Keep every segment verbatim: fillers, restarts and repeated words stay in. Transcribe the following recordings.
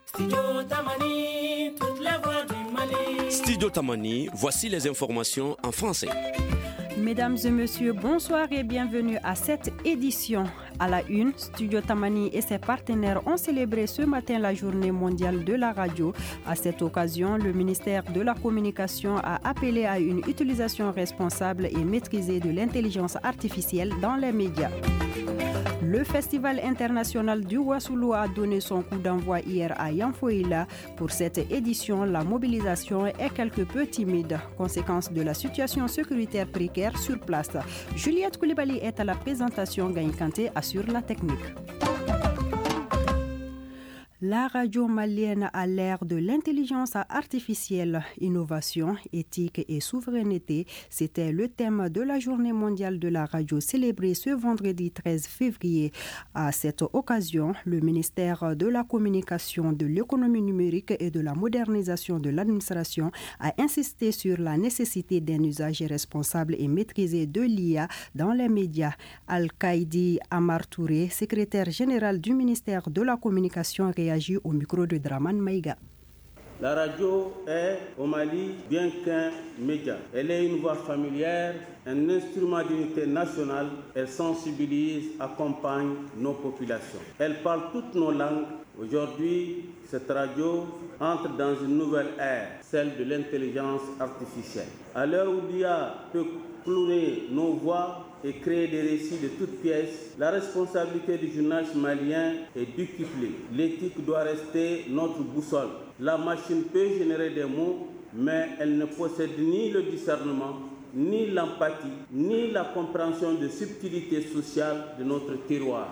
Studio Tamani, toute la voix du Mali. Studio Tamani, voici les informations en français. Mesdames et messieurs, bonsoir et bienvenue à cette édition. À la une, Studio Tamani et ses partenaires ont célébré ce matin la journée mondiale de la radio. À cette occasion, le ministère de la Communication a appelé à une utilisation responsable et maîtrisée de l'intelligence artificielle dans les médias. Le Festival international du Wassoulou a donné son coup d'envoi hier à Yanfoïla. Pour cette édition, la mobilisation est quelque peu timide, conséquence de la situation sécuritaire précaire sur place. Juliette Koulibaly est à la présentation, Gagne Kanté assure la technique. La radio malienne à l'ère de l'intelligence artificielle, innovation, éthique et souveraineté, c'était le thème de la journée mondiale de la radio célébrée ce vendredi treize février. À cette occasion, le ministère de la Communication, de l'économie numérique et de la modernisation de l'administration a insisté sur la nécessité d'un usage responsable et maîtrisé de l'I A dans les médias. Al-Kaïdi Amar Touré, secrétaire général du ministère de la Communication, réagit au micro de Draman Maïga. La radio est, au Mali, bien qu'un média. Elle est une voix familière, un instrument d'unité nationale. Elle sensibilise, accompagne nos populations. Elle parle toutes nos langues. Aujourd'hui, cette radio entre dans une nouvelle ère, celle de l'intelligence artificielle. À l'heure où l'I A peut cloner nos voix et créer des récits de toutes pièces, la responsabilité du journaliste malien est décuplée. L'éthique doit rester notre boussole. La machine peut générer des mots, mais elle ne possède ni le discernement, ni l'empathie, ni la compréhension de subtilités sociales de notre terroir.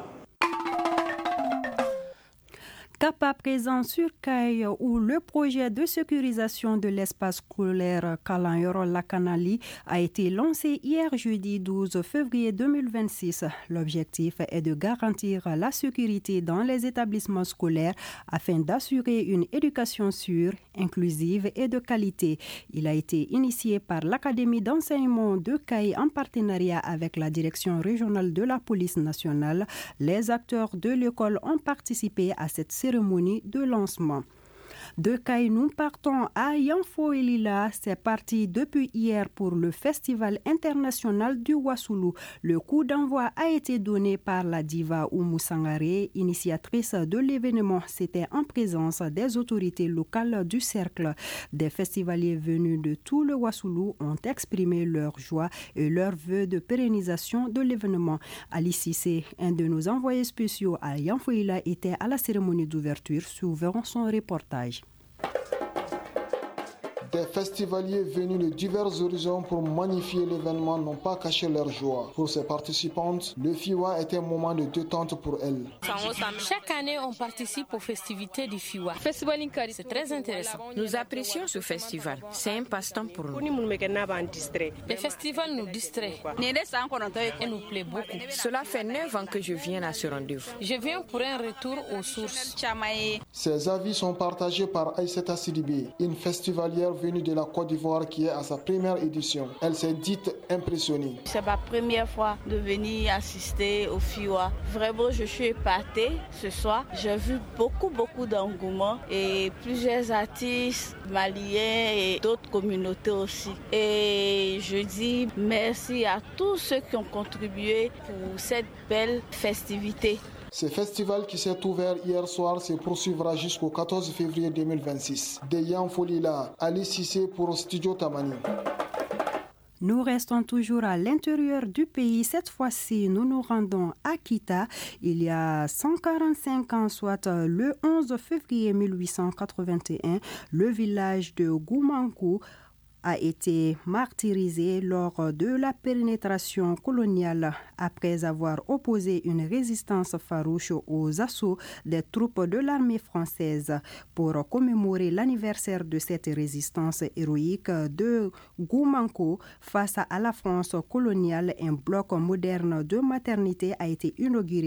Cap à présent sur Caille, où le projet de sécurisation de l'espace scolaire Kalanyoro-Lakanali a été lancé hier jeudi douze février deux mille vingt-six. L'objectif est de garantir la sécurité dans les établissements scolaires afin d'assurer une éducation sûre, inclusive et de qualité. Il a été initié par l'Académie d'enseignement de Caille en partenariat avec la Direction régionale de la police nationale. Les acteurs de l'école ont participé à cette cérémonie de lancement. De Caille, nous partons à Yanfoïla. C'est parti depuis hier pour le Festival international du Wassoulou. Le coup d'envoi a été donné par la diva Oumou Sangaré, initiatrice de l'événement. C'était en présence des autorités locales du cercle. Des festivaliers venus de tout le Wassoulou ont exprimé leur joie et leur vœu de pérennisation de l'événement. Ali Cissé, un de nos envoyés spéciaux à Yanfoïla, était à la cérémonie d'ouverture, suivant son reportage. Des festivaliers venus de divers horizons pour magnifier l'événement n'ont pas caché leur joie. Pour ces participantes, le Fiwa est un moment de détente pour elles. Chaque année, on participe aux festivités du Fiwa. C'est très intéressant. Nous apprécions ce festival. C'est un passe-temps pour nous. Le festival nous distrait et nous plaît beaucoup. Cela fait neuf ans que je viens à ce rendez-vous. Je viens pour un retour aux sources. Ces avis sont partagés par Aïssata Sidibé, une festivalière venue de la Côte d'Ivoire qui est à sa première édition. Elle s'est dite impressionnée. C'est ma première fois de venir assister au Fiwa. Vraiment, je suis épatée ce soir. J'ai vu beaucoup, beaucoup d'engouement et plusieurs artistes maliens et d'autres communautés aussi. Et je dis merci à tous ceux qui ont contribué pour cette belle festivité. Ce festival qui s'est ouvert hier soir se poursuivra jusqu'au quatorze février deux mille vingt-six. De Yanfoïla, Ali Cissé pour Studio Tamani. Nous restons toujours à l'intérieur du pays. Cette fois-ci, nous nous rendons à Kita. Il y a cent quarante-cinq ans, soit le onze février mille huit cent quatre-vingt-un, le village de Goumankou a été martyrisé lors de la pénétration coloniale après avoir opposé une résistance farouche aux assauts des troupes de l'armée française. Pour commémorer l'anniversaire de cette résistance héroïque de Goumankou face à la France coloniale, un bloc moderne de maternité a été inauguré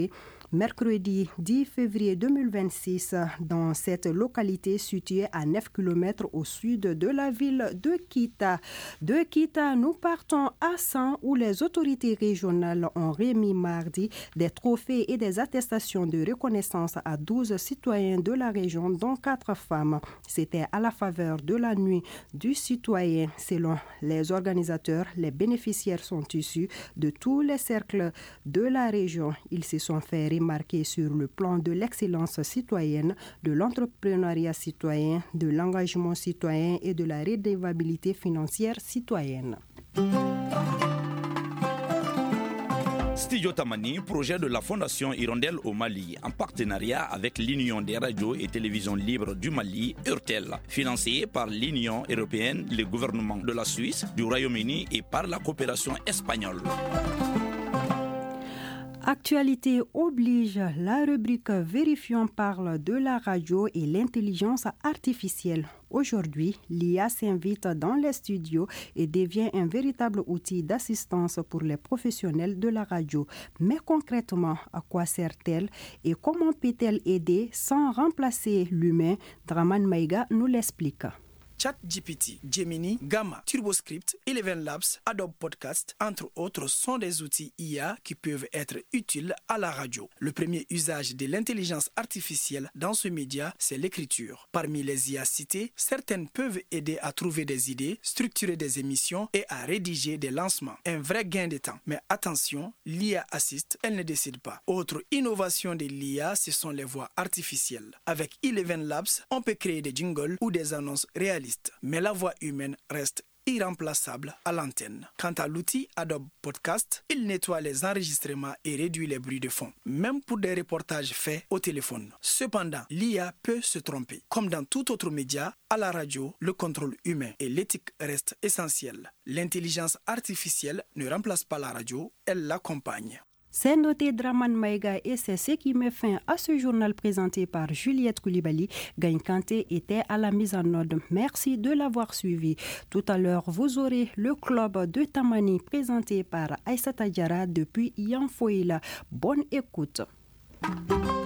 mercredi dix février deux mille vingt-six dans cette localité située à neuf kilomètres au sud de la ville de Kita. De Kita, nous partons à San où les autorités régionales ont remis mardi des trophées et des attestations de reconnaissance à douze citoyens de la région, dont quatre femmes. C'était à la faveur de la nuit du citoyen. Selon les organisateurs, les bénéficiaires sont issus de tous les cercles de la région. Ils se sont fait remarquer sur le plan de l'excellence citoyenne, de l'entrepreneuriat citoyen, de l'engagement citoyen et de la redevabilité financière citoyenne. Studio Tamani, projet de la Fondation Hirondelle au Mali, en partenariat avec l'Union des radios et télévisions libres du Mali, URTEL, financé par l'Union européenne, le gouvernement de la Suisse, du Royaume-Uni et par la coopération espagnole. Actualité oblige, la rubrique Vérifions parle de la radio et l'intelligence artificielle. Aujourd'hui, l'I A s'invite dans les studios et devient un véritable outil d'assistance pour les professionnels de la radio. Mais concrètement, à quoi sert-elle et comment peut-elle aider sans remplacer l'humain? Draman Maïga nous l'explique. ChatGPT, Gemini, Gamma, TurboScript, Eleven Labs, Adobe Podcast, entre autres, sont des outils I A qui peuvent être utiles à la radio. Le premier usage de l'intelligence artificielle dans ce média, c'est l'écriture. Parmi les I A cités, certaines peuvent aider à trouver des idées, structurer des émissions et à rédiger des lancements. Un vrai gain de temps. Mais attention, l'I A assiste, elle ne décide pas. Autre innovation de l'I A, ce sont les voix artificielles. Avec Eleven Labs, on peut créer des jingles ou des annonces réalistes. Mais la voix humaine reste irremplaçable à l'antenne. Quant à l'outil Adobe Podcast, il nettoie les enregistrements et réduit les bruits de fond, même pour des reportages faits au téléphone. Cependant, l'I A peut se tromper. Comme dans tout autre média, à la radio, le contrôle humain et l'éthique restent essentiels. L'intelligence artificielle ne remplace pas la radio, elle l'accompagne. C'est noté Draman Maïga et c'est ce qui met fin à ce journal présenté par Juliette Koulibaly. Gagne Kanté était à la mise en ordre. Merci de l'avoir suivi. Tout à l'heure, vous aurez le club de Tamani présenté par Aïssata Diarra depuis Yanfoïla. Bonne écoute.